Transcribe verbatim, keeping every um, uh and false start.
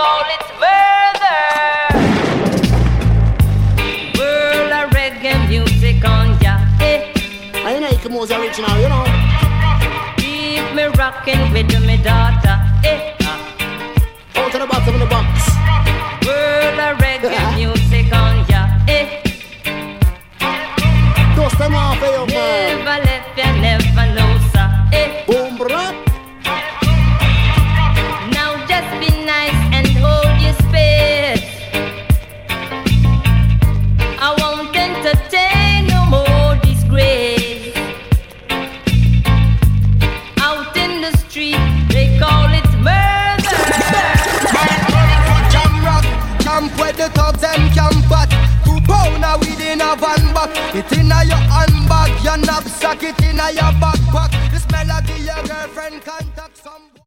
call it murder. World of reggae music on ya, eh. I know it was original, you know. Keep me rocking with me daughter, eh. Out to the bottom of the box. World of reggae music on ya, eh. Dust them off for you, man. Never left ya, never know, sir, eh. Boom, bro. Now just be nice and hold your space. I won't entertain no more disgrace. Out in the street, they call it murder. Jam rock, camp where the thugs and camp at. Two pounder within a van back. It inna your handbag, your knapsack, it inna your backpack. This melody your girlfriend contact some.